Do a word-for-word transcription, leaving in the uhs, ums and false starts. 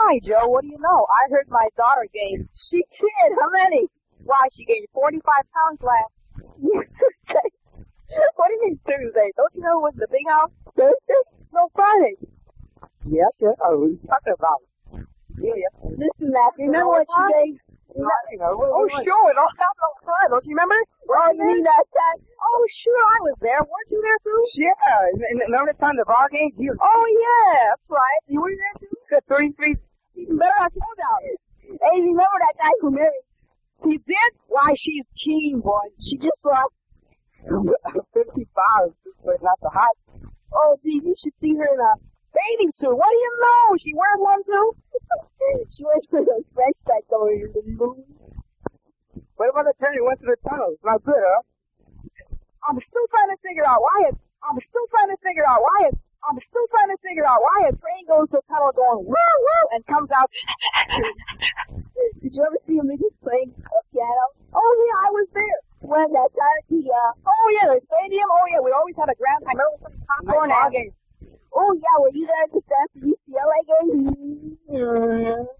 Why, Joe? What do you know? I heard my daughter gained. She did. How many? Why, she gained forty-five pounds last Tuesday. What do you mean Tuesday? Don't you know it was the big house? Thursday? No, Friday. Yes, yes. Oh, what are you talking about? Yeah, yeah. Listen, Matthew, remember what she gave? Nothing. Oh, sure. It all happened all the time. Don't you remember? Oh, you mean that time? Oh, sure. I was there. Weren't you there, too? Yeah. And remember the time the ball game? You... Oh, yeah. That's right. You were there, too? Good. thirty-three. Even better. I told you. Hey, remember that guy who married? He did? Why, she's keen, boy. She just lost fifty-five. It's not so hot. Oh, gee, you should see her in a bathing suit. What do you know? She wears one, too? She wears one of those French types over here in the moon. What about the turn you went to the tunnel? It's not good, huh? I'm still trying to figure out why it... I'm still trying to figure out why it... I'm still trying to figure out why a train goes to a tunnel going woo woo and comes out. Did you ever see a midget playing a piano? Oh yeah, I was there. When that time at the uh oh yeah, the stadium. Oh yeah, we always had a grand time. Remember some popcorn and game. Oh yeah, were you there at the Stanford U C L A game?